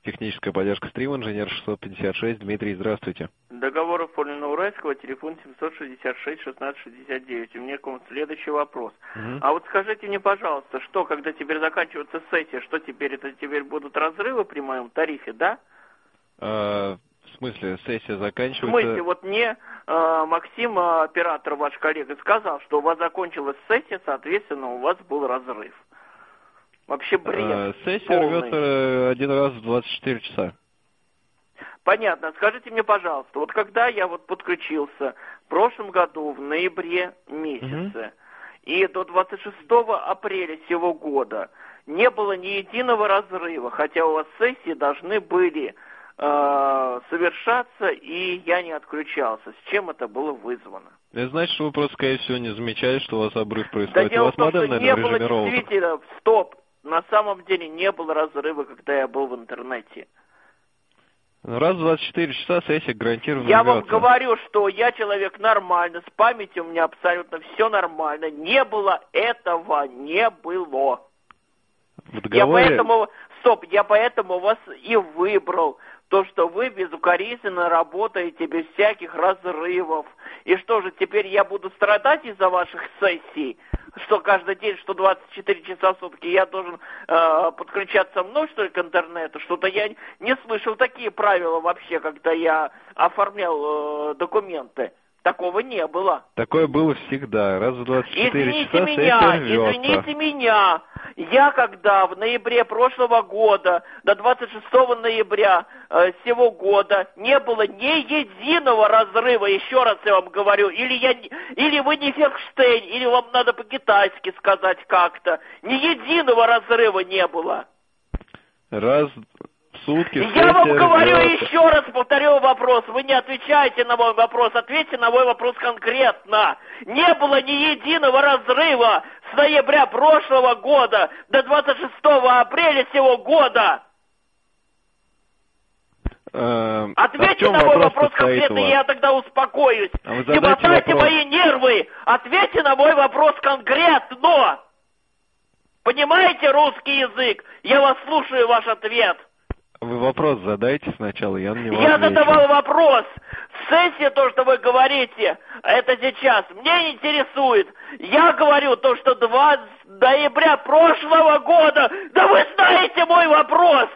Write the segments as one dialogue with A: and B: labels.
A: Техническая поддержка стрима, инженер 656, Дмитрий, здравствуйте.
B: Договор оформлен на Уральского, телефон 766-1669. У меня к вам следующий вопрос. А вот скажите мне, пожалуйста, что, когда теперь заканчивается сессия, что теперь, это теперь будут разрывы при моем тарифе, да?
A: В смысле, сессия заканчивается?
B: В смысле, вот мне Максим, оператор, ваш коллега, сказал, что у вас закончилась сессия, соответственно, у вас был разрыв. Вообще бред.
A: Сессия
B: полный.
A: рвется один раз в 24 часа.
B: Понятно. Скажите мне, пожалуйста, вот когда я вот подключился в прошлом году, в ноябре месяце, и до 26 апреля сего года не было ни единого разрыва, хотя у вас сессии должны были совершаться, и я не отключался. С чем это было вызвано?
A: Это значит, что вы просто, скорее всего, не замечали, что у вас обрыв происходит.
B: Да дело в том, что
A: наверное,
B: не
A: в
B: было
A: режиме роутера.
B: действительно, стоп, на самом деле не было разрыва, когда я был в интернете.
A: Раз в 24 часа сессия гарантированно
B: Я
A: рвется.
B: вам говорю, что я человек нормальный, с памятью у меня абсолютно все нормально. Не было этого, не было.
A: В договоре...
B: Я поэтому вас и выбрал. То, что вы безукоризненно работаете без всяких разрывов. И что же, теперь я буду страдать из-за ваших сессий? Что каждый день, что 24 часа в сутки я должен подключаться мной, что ли, к интернету? Что-то я не слышал такие правила вообще, когда я оформлял документы. Такого не было.
A: Такое было всегда. Раз в 24 часа
B: Извините меня. Я когда в ноябре прошлого года, до 26 ноября сего года, не было ни единого разрыва, еще раз я вам говорю, или вы не Ферштейн, или вам надо по-китайски сказать как-то. Ни единого разрыва не было.
A: Раз в сутки...
B: Я вам говорю еще раз, повторю вопрос. Вы не отвечаете на мой вопрос. Ответьте на мой вопрос конкретно. Не было ни единого разрыва с ноября прошлого года до 26 апреля сего года. Ответьте на мой вопрос конкретно, и я тогда успокоюсь. Не мотайте мои нервы. Ответьте на мой вопрос конкретно. Понимаете русский язык? Я вас слушаю, ваш ответ.
A: Вы вопрос задайте сначала, я на него
B: Я
A: отвечу.
B: задавал вопрос. Сессия, то, что вы говорите, это сейчас. Меня не интересует. Я говорю то, что 2 ноября прошлого года. Да вы знаете мой вопрос.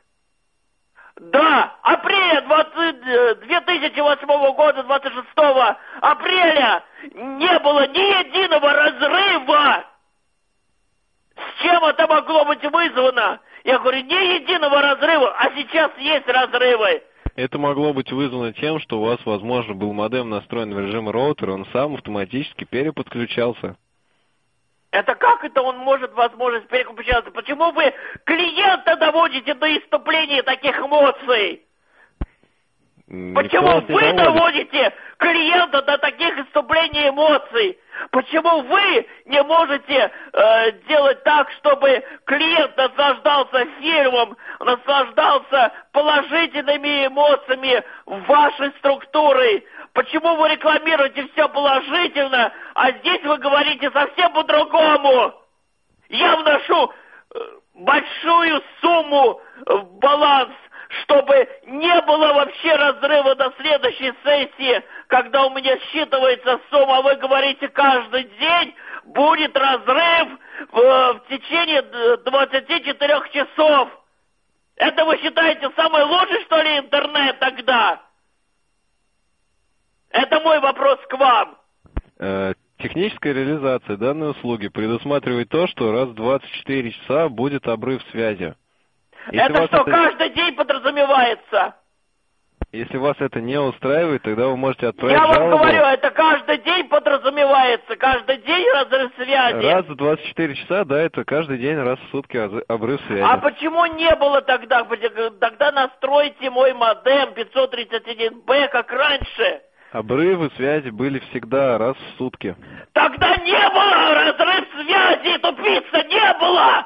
B: Да, апреля 2008 года, 26 апреля не было ни единого разрыва. С чем это могло быть вызвано? Я говорю, ни единого разрыва, а сейчас есть разрывы.
A: Это могло быть вызвано тем, что у вас, возможно, был модем настроен в режим роутера, он сам автоматически переподключался.
B: Это как это он может возможность переключаться? Почему вы клиента доводите до иступления таких эмоций? Почему вы доводите клиента до таких иступлений эмоций? Почему вы не можете делать так, чтобы клиент наслаждался фильмом, наслаждался положительными эмоциями вашей структуры? Почему вы рекламируете все положительно, а здесь вы говорите совсем по-другому? Я вношу большую сумму в баланс, чтобы не было вообще разрыва до следующей сессии, когда у меня считывается сумма, вы говорите, каждый день будет разрыв в течение 24 часов. Это вы считаете самый лучший, что ли, интернет тогда? Это мой вопрос к вам.
A: Техническая реализация данной услуги предусматривает то, что раз в 24 часа будет обрыв связи.
B: Это что, каждый день подразумевается?
A: Если вас это не устраивает, тогда вы можете отправить жалобу.
B: Я вам говорю, это каждый день подразумевается, каждый день разрыв связи.
A: Раз в 24 часа, да, это каждый день, раз в сутки обрыв связи.
B: А почему не было тогда? Тогда настройте мой модем 531Б, как раньше.
A: Обрывы связи были всегда раз в сутки.
B: Тогда не было разрыв связи, тупица, не было!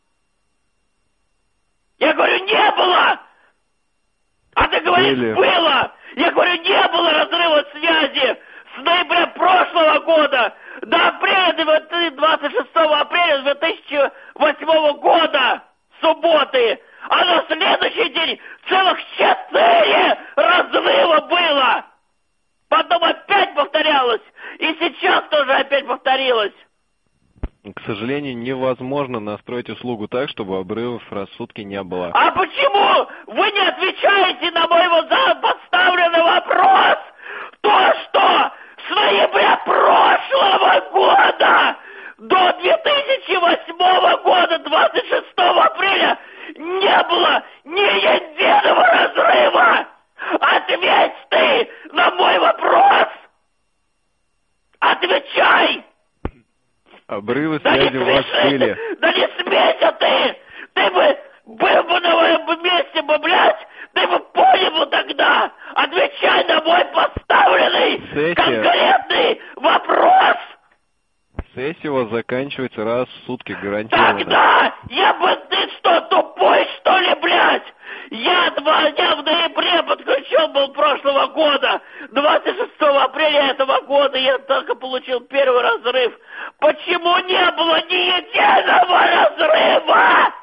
B: Я говорю, не было! А ты говоришь, было! Я говорю, не было разрыва связи с ноября прошлого года до апреля, 26 апреля 2008 года, субботы. А на следующий день целых 4 разрыва было. Потом опять повторялось. И сейчас тоже опять повторилось.
A: К сожалению, невозможно настроить услугу так, чтобы обрывов раз в сутки не было.
B: А почему вы не отвечаете на мой вот поставленный вопрос? То, что с ноября прошлого года до 2008 года, 26 апреля, не было ни единого разрыва. Ответь ты на мой вопрос. Отвечай.
A: Обрывы связи у вас были.
B: Да не смейся ты! Ты бы был бы на моем месте бы, блядь, ты бы понял бы тогда! Отвечай на мой поставленный конкретный вопрос!
A: Сессия у вас заканчивается раз в сутки, гарантированно.
B: Тогда ты что, тупой, что ли, блядь? Я 2 дня в ноябре подключен был прошлого года. 26 апреля этого года я только получил первый разрыв. Почему не было ни единого разрыва?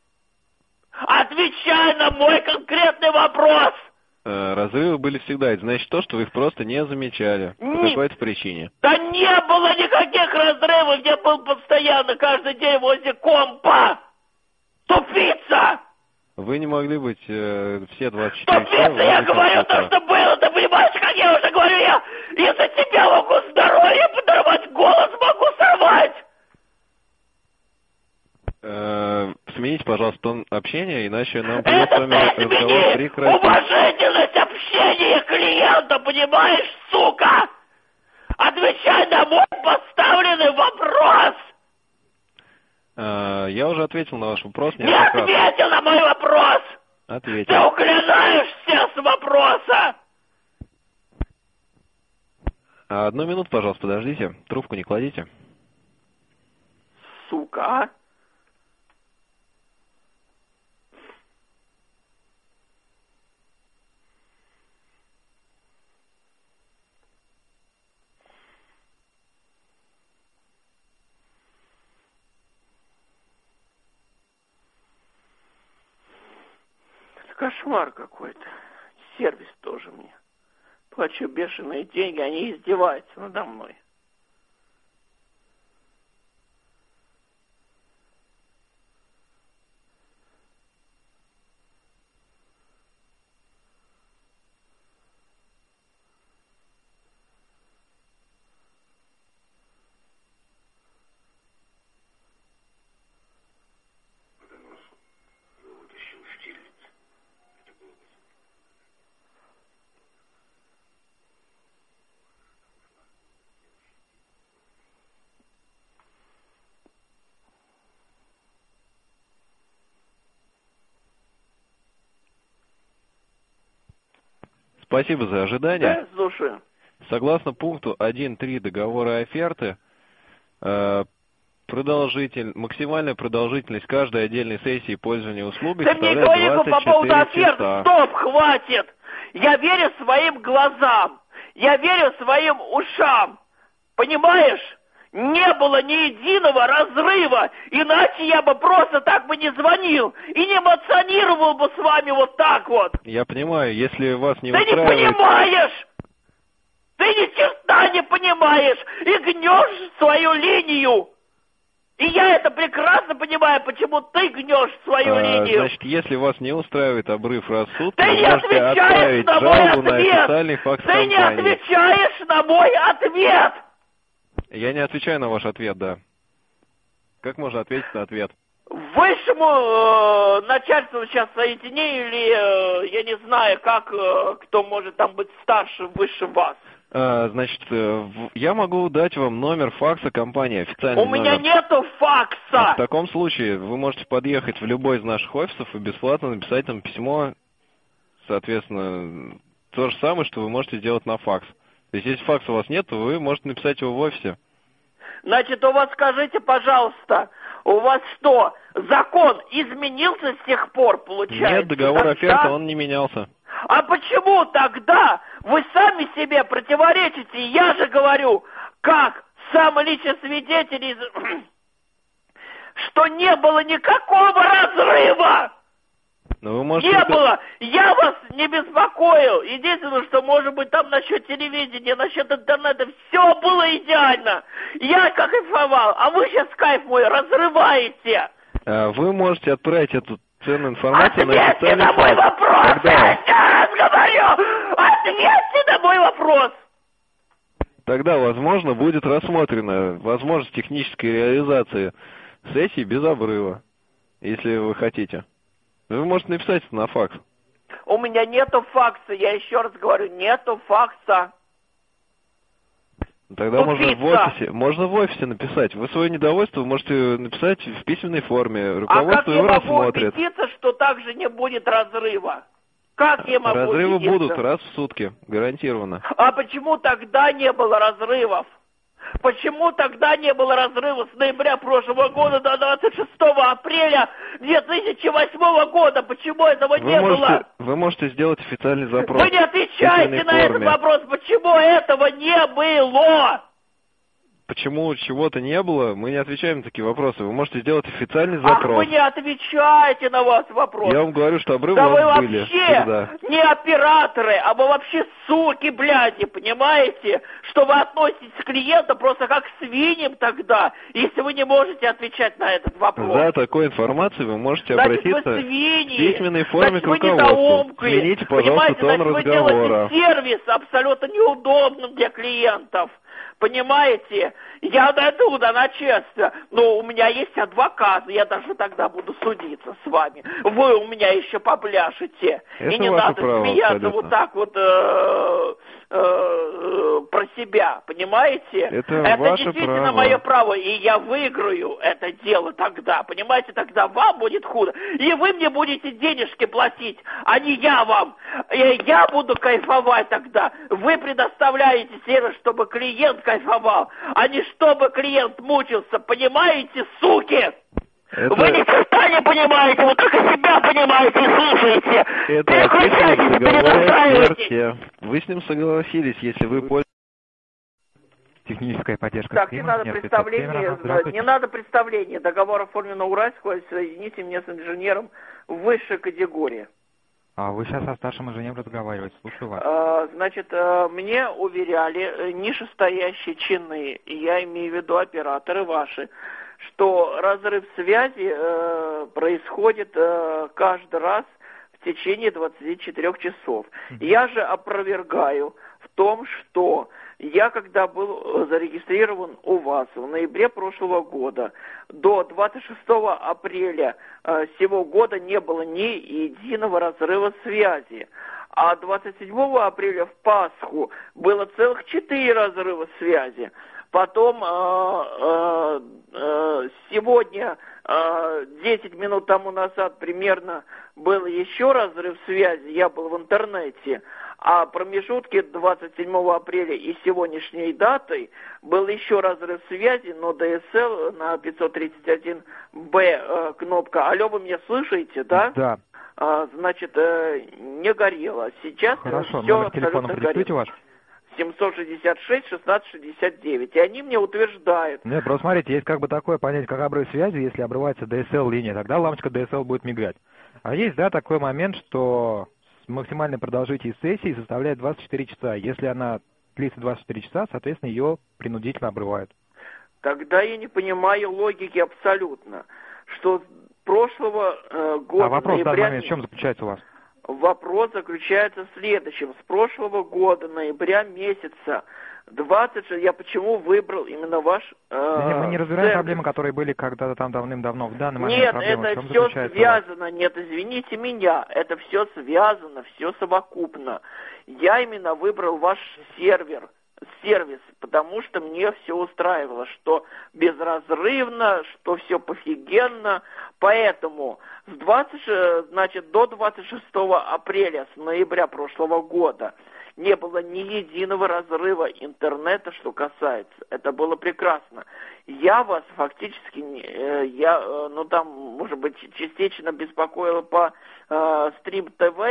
B: Отвечай на мой конкретный вопрос.
A: Разрывы были всегда. Это значит то, что вы их просто не замечали. По какой-то причине.
B: Да не было никаких разрывов. Я был постоянно каждый день возле компа. Тупица!
A: Вы не могли быть все 24 часа...
B: Тупица, я говорю то, что было. Ты понимаешь, как я уже говорю, я из-за тебя могу здоровье подорвать, голос могу сорвать.
A: Смените, пожалуйста, тон общения, иначе нам придется с вами разговор прекратить.
B: Уважительность общения клиента, понимаешь, сука? Отвечай на мой поставленный вопрос.
A: Я уже ответил на ваш вопрос.
B: Не ответил на мой вопрос.
A: Ответил.
B: Ты уклоняешься с вопроса.
A: 1 минуту, пожалуйста, подождите. Трубку не кладите.
B: Сука, а? Кошмар какой-то. Сервис тоже мне. Плачу бешеные деньги, они издеваются надо мной.
A: Спасибо за ожидание.
B: Да, слушаю.
A: Согласно пункту 1.3 договора оферты, максимальная продолжительность каждой отдельной сессии пользования услугой составляет 24
B: по поводу оферт.
A: часа.
B: Стоп, хватит! Я верю своим глазам. Я верю своим ушам. Понимаешь? Не было ни единого разрыва, иначе я бы просто так бы не звонил и не эмоционировал бы с вами вот так вот.
A: Я понимаю, если вас не
B: устраивает... Ты не понимаешь! Ты ни черта не понимаешь и гнешь свою линию. И я это прекрасно понимаю, почему ты гнешь свою линию.
A: Значит, если вас не устраивает обрыв раз в сутки,
B: ты
A: вы можете отправить жалобу на официальный факс компании.
B: Ты не отвечаешь на мой ответ.
A: Я не отвечаю на ваш ответ, да. Как можно ответить на ответ?
B: Высшему начальству сейчас соедини, или я не знаю, как, кто может там быть старше, выше вас.
A: Значит, я могу дать вам номер факса компании, официальный номер.
B: У меня нету факса!
A: В таком случае вы можете подъехать в любой из наших офисов и бесплатно написать нам письмо, соответственно, то же самое, что вы можете сделать на факс. То есть, если факса у вас нет, то вы можете написать его в офисе.
B: Значит, у вас, скажите, пожалуйста, у вас что, закон изменился с тех пор, получается?
A: Нет, договор оферты, он не менялся.
B: А почему тогда вы сами себе противоречите? Я же говорю, как самый личный свидетель, что не было никакого разрыва!
A: Но вы можете...
B: Не было! Я вас не беспокоил! Единственное, что, может быть, там насчет телевидения, насчет интернета, все было идеально! Я кайфовал, а вы сейчас кайф мой разрываете!
A: Вы можете отправить эту ценную информацию на
B: Ответьте
A: официальный
B: на мой
A: факс.
B: вопрос!
A: Тогда...
B: Я еще раз говорю! Ответьте на мой вопрос!
A: Тогда, возможно, будет рассмотрена возможность технической реализации сессии без обрыва, если вы хотите. Вы можете написать это на факс.
B: У меня нету факса, я еще раз говорю, нету факса.
A: Тогда можно в офисе написать. Вы свое недовольство можете написать в письменной форме. Руководство его рассмотрит.
B: А как я могу убедиться, что также не будет разрыва? Как я могу
A: Разрывы
B: убедиться?
A: будут раз в сутки, гарантированно.
B: А почему тогда не было разрывов? Почему тогда не было разрыва с ноября прошлого года до 26 апреля 2008 года? Почему этого не было?
A: Вы можете сделать официальный запрос.
B: Вы не отвечаете на этот вопрос. Почему этого не было?
A: Почему чего-то не было, мы не отвечаем на такие вопросы. Вы можете сделать официальный запрос.
B: Ах, вы не отвечаете на вас вопрос.
A: Я вам говорю, что обрывы
B: да
A: у вас
B: вы
A: были.
B: вообще
A: всегда.
B: Не операторы, а вы вообще суки, бляди, понимаете? Что вы относитесь к клиентам просто как к свиньям тогда, если вы не можете отвечать на этот вопрос.
A: За такой информацией вы можете обратиться
B: вы свиньи,
A: в письменной форме к
B: вы
A: руководству. Смените, пожалуйста, тон разговора.
B: Вы делаете сервис абсолютно неудобным для клиентов. Понимаете? Я дойду до начальства, но у меня есть адвокат, я даже тогда буду судиться с вами. Вы у меня еще попляшете.
A: Это
B: и не надо смеяться абсолютно. Вот так вот про себя, понимаете?
A: Это ваше
B: действительно
A: право.
B: Мое право, и я выиграю это дело тогда, понимаете? Тогда вам будет худо. И вы мне будете денежки платить, а не я вам. И я буду кайфовать тогда. Вы предоставляете сервис, чтобы клиент кайфовал, а не чтобы клиент мучился, понимаете, суки? Вы ни черта не понимаете, вы только себя понимаете и слушаете. Переключайтесь, перенастраивайтесь.
A: Вы с ним согласились, если вы пользуетесь...
C: Техническая поддержка.
B: Так, не надо представления. Договор оформлен на Уральского, соедините меня с инженером высшей категории.
C: А вы сейчас со старшим инженером разговариваете, слушаю вас.
B: Значит, мне уверяли нижестоящие чины, я имею в виду операторы ваши, что разрыв связи происходит каждый раз в течение 24 часов. Я же опровергаю в том, что я, когда был зарегистрирован у вас в ноябре прошлого года, до 26 апреля сего года не было ни единого разрыва связи. А 27 апреля в Пасху было целых 4 разрыва связи. Потом сегодня, 10 минут тому назад примерно, был еще разрыв связи, я был в интернете, а в промежутке 27 апреля и сегодняшней датой был еще разрыв связи, но DSL на 531Б кнопка. Алло, вы меня слышите, да?
C: Да.
B: Значит, не горело. Сейчас
C: хорошо,
B: все
C: номер телефона продиктуйте ваш.
B: 766-1669. И они мне утверждают.
C: Нет, просто смотрите, есть как бы такое понятие, как обрыв связи, если обрывается DSL-линия, тогда лампочка DSL будет мигать. А есть, да, такой момент, что максимальная продолжительность сессии составляет 24 часа. Если она длится 24 часа, соответственно, ее принудительно обрывают.
B: Тогда я не понимаю логики абсолютно, что с прошлого года...
C: А вопрос в данный момент в чем заключается у вас?
B: Вопрос заключается в следующем. С прошлого года, ноября месяца, 26, я почему выбрал именно ваш
C: мы не разбираем проблемы, которые были когда-то там давным-давно. В данный момент
B: нет,
C: проблема
B: это все связано. Нет, извините меня. Это все связано, все совокупно. Я именно выбрал ваш сервис, потому что мне все устраивало, что безразрывно, что все пофигенно. Поэтому до 26 апреля, с ноября прошлого года, не было ни единого разрыва интернета, что касается. Это было прекрасно. Я вас фактически, может быть, частично беспокоила по Стрим ТВ,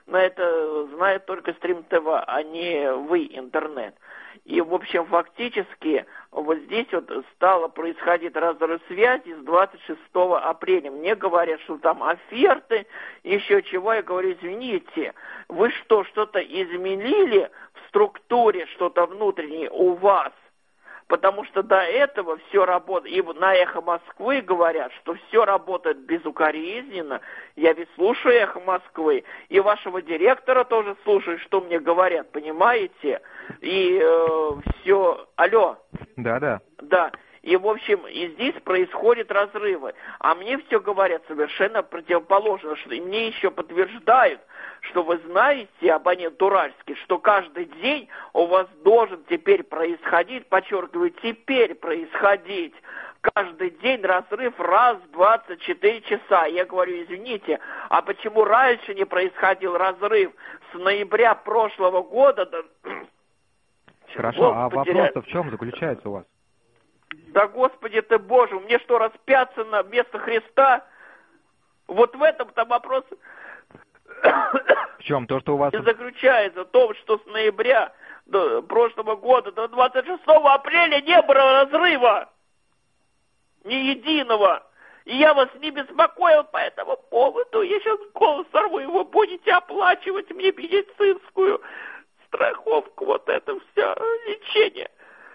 B: но это знает только Стрим ТВ, а не вы, интернет. И, в общем, фактически, вот здесь вот стало происходить разрыв связи с 26 апреля. Мне говорят, что там оферты, еще чего. Я говорю, извините, вы что, что-то изменили в структуре, что-то внутреннее у вас? Потому что до этого все работает, и на «Эхо Москвы» говорят, что все работает безукоризненно. Я ведь слушаю «Эхо Москвы», и вашего директора тоже слушаю, что мне говорят, понимаете? И все... Алло.
C: Да.
B: Да. И, в общем, и здесь происходят разрывы. А мне все говорят совершенно противоположно, что и мне еще подтверждают, что вы знаете, абонент Уральский, что каждый день у вас должен теперь происходить, подчеркиваю, теперь происходить, каждый день разрыв раз в 24 часа. Я говорю, извините, а почему раньше не происходил разрыв с ноября прошлого года?
C: Хорошо, а вопрос-то в чем заключается у вас?
B: Да, Господи ты Боже, мне что, распяться на место Христа? Вот в этом-то вопрос...
C: В чем? То, что у вас...
B: И заключается в том, что с ноября до прошлого года до 26 апреля не было разрыва. Ни единого. И я вас не беспокоил по этому поводу. Я сейчас голос сорву, и вы будете оплачивать мне медицинскую страховку, вот это все лечение.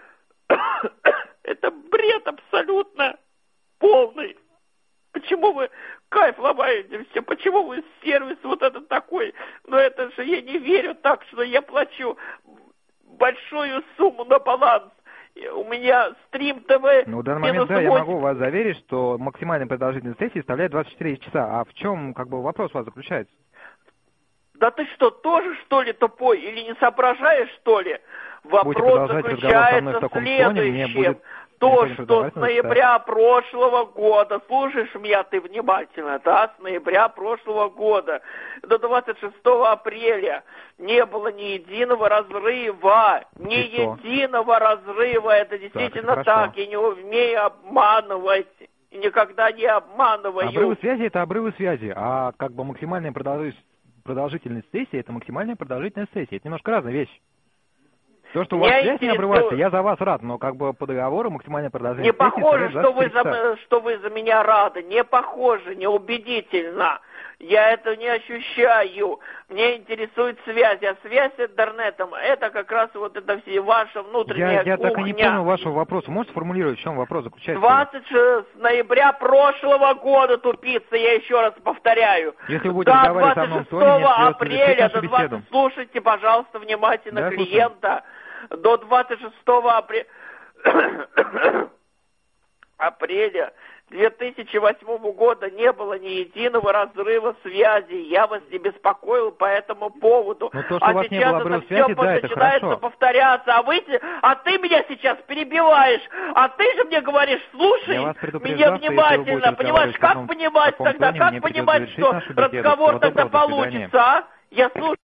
B: Это бред абсолютно полный. Почему вы кайф ломаете все? Почему вы сервис вот этот такой? Но это же я не верю так, что я плачу большую сумму на баланс. У меня Стрим ТВ...
C: Ну, в данный момент, да, я могу вас заверить, что максимальная продолжительность сессии составляет 24 часа. А в чем, вопрос у вас заключается?
B: Да ты что, тоже, что ли, тупой? Или не соображаешь, что ли? Вопрос заключается в следующем. То, что с ноября прошлого года, слушаешь меня ты внимательно, да, с ноября прошлого года до 26 апреля не было ни единого разрыва, единого разрыва, это действительно так, я не умею обманывать, и никогда не обманываю.
C: Обрывы связи — это обрывы связи, а максимальная продолжительность сессии — это максимальная продолжительность сессии, это немножко разные вещи. То, что у вас связь не обрывается, я за вас рад, но по договору максимальная продолжительность сессии...
B: Не похоже, что вы за меня рады, не похоже, неубедительно. Я это не ощущаю. Мне интересует связь, а связь с интернетом, это как раз вот это все ваша внутренняя кухня.
C: Я так и не понял вашего вопроса. Можете сформулировать, в чем вопрос заключается?
B: 26 ноября прошлого года, тупица, я еще раз повторяю.
C: Если вы будете разговаривать со мной в тоне, мне
B: апреля до 20... Слушайте, пожалуйста, внимательно, да, клиента. До 26 апреля 2008 года не было ни единого разрыва связи. Я вас не беспокоил по этому поводу.
C: То, а сейчас это все
B: начинается повторяться. А ты меня сейчас перебиваешь. А ты же мне говоришь, слушай меня внимательно. Понимаешь, как понимать тогда? Как понимать, что разговор тогда получится, а? Я слушаю.